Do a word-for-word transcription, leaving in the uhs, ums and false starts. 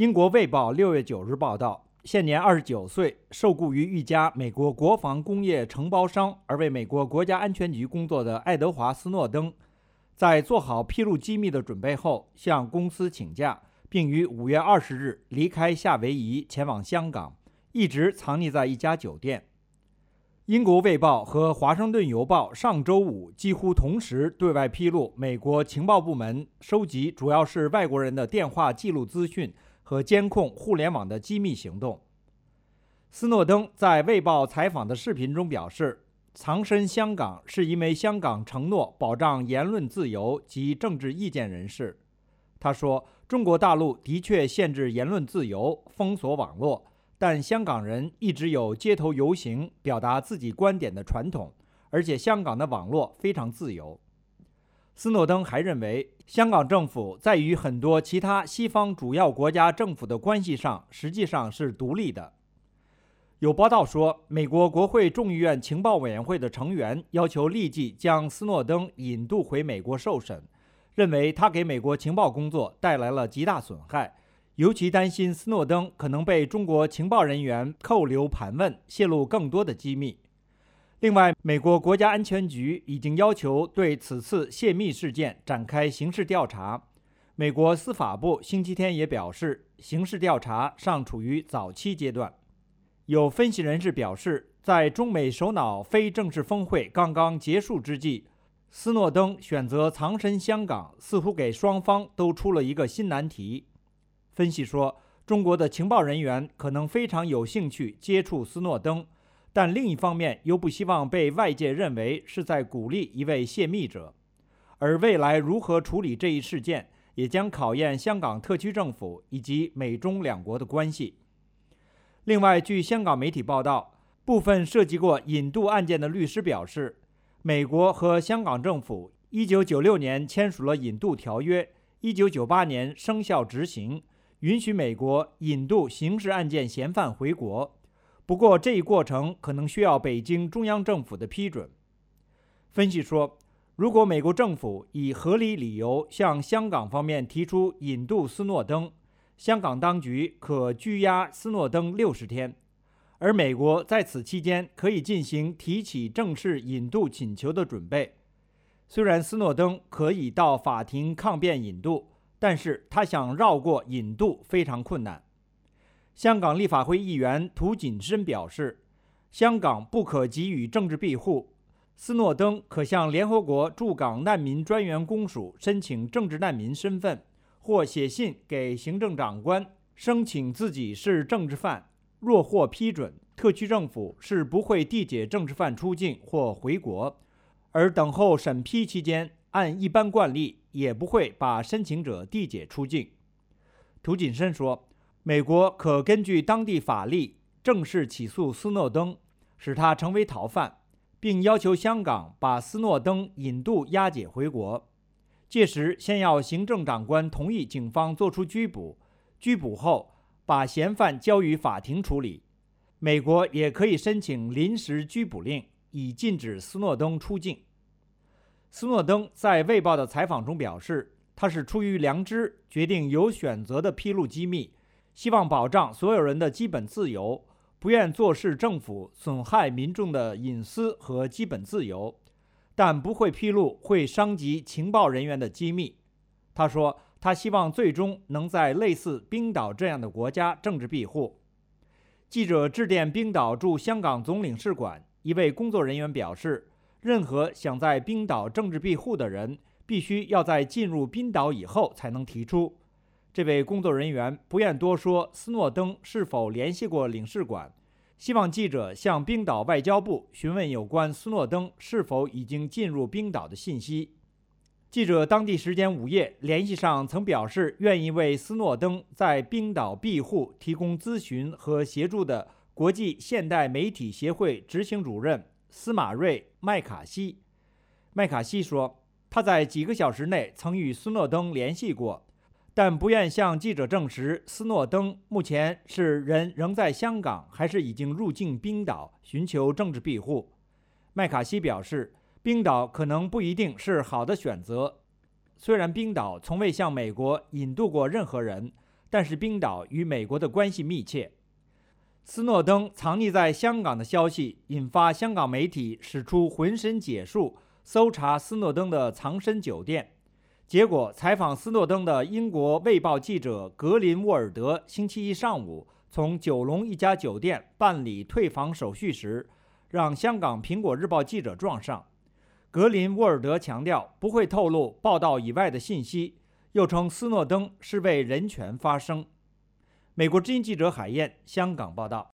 英国《卫报》六月九日报道，现年二十九岁，受雇于一家美国国防工业承包商而为美国国家安全局工作的爱德华·斯诺登，在做好披露机密的准备后，向公司请假，并于五月二十日离开夏威夷前往香港，一直藏匿在一家酒店。英国《卫报》和《华盛顿邮报》上周五几乎同时对外披露，美国情报部门收集主要是外国人的电话记录资讯和监控互联网的机密行动。斯诺登在《卫报》采访的视频中表示，藏身香港是因为香港承诺保障言论自由及政治意见人士。他说，中国大陆的确限制言论自由，封锁网络，但香港人一直有街头游行表达自己观点的传统，而且香港的网络非常自由。斯诺登还认为，香港政府在与很多其他西方主要国家政府的关系上实际上是独立的。有报道说，美国国会众议院情报委员会的成员要求立即将斯诺登引渡回美国受审，认为他给美国情报工作带来了极大损害，尤其担心斯诺登可能被中国情报人员扣留盘问，泄露更多的机密。另外，美国国家安全局已经要求对此次泄密事件展开刑事调查。美国司法部星期天也表示，刑事调查尚处于早期阶段。有分析人士表示，在中美首脑非正式峰会刚刚结束之际，斯诺登选择藏身香港，似乎给双方都出了一个新难题。分析说，中国的情报人员可能非常有兴趣接触斯诺登，但另一方面又不希望被外界认为是在鼓励一位泄密者。而未来如何处理这一事件，也将考验香港特区政府以及美中两国的关系。另外，据香港媒体报道，部分涉及过引渡案件的律师表示，美国和香港政府一九九六年签署了引渡条约，一九九八年生效执行，允许美国引渡刑事案件嫌犯回国。不过，这一过程可能需要北京中央政府的批准。分析说，如果美国政府以合理理由向香港方面提出引渡斯诺登，香港当局可拘押斯诺登六十天，而美国在此期间可以进行提起正式引渡请求的准备。虽然斯诺登可以到法庭抗辩引渡，但是他想绕过引渡非常困难。香港立法会议员涂谨申表示，香港不可给予政治庇护，斯诺登可向联合国驻港难民专员公署申请政治难民身份，或写信给行政长官申请自己是政治犯。若获批准，特区政府是不会递解政治犯出境或回国，而等候审批期间，按一般惯例也不会把申请者递解出境。涂谨申说，美国可根据当地法律正式起诉斯诺登，使他成为逃犯，并要求香港把斯诺登引渡押解回国。届时先要行政长官同意警方作出拘捕，拘捕后把嫌犯交予法庭处理。美国也可以申请临时拘捕令，以禁止斯诺登出境。斯诺登在《卫报》的采访中表示，他是出于良知决定有选择地披露机密，希望保障所有人的基本自由，不愿坐视政府损害民众的隐私和基本自由，但不会披露会伤及情报人员的机密。他说，他希望最终能在类似冰岛这样的国家政治庇护。记者致电冰岛驻香港总领事馆，一位工作人员表示，任何想在冰岛政治庇护的人，必须要在进入冰岛以后才能提出。这位工作人员不愿多说斯诺登是否联系过领事馆，希望记者向冰岛外交部询问有关斯诺登是否已经进入冰岛的信息。记者当地时间午夜联系上曾表示愿意为斯诺登在冰岛庇护提供咨询和协助的国际现代媒体协会执行主任司马瑞·麦卡锡。麦卡锡说，他在几个小时内曾与斯诺登联系过，但不愿向记者证实斯诺登目前是人仍在香港，还是已经入境冰岛寻求政治庇护。麦卡锡表示，冰岛可能不一定是好的选择。虽然冰岛从未向美国引渡过任何人， 但是冰岛与美国的关系密切。斯诺登藏匿在香港的消息引发香港媒体使出浑身解数搜查斯诺登的藏身酒店，结果采访斯诺登的英国《卫报》记者格林沃尔德星期一上午从九龙一家酒店办理退房手续时，让香港《苹果日报》记者撞上。格林沃尔德强调不会透露报道以外的信息，又称斯诺登是为人权发声。美国之音记者海燕，香港报道。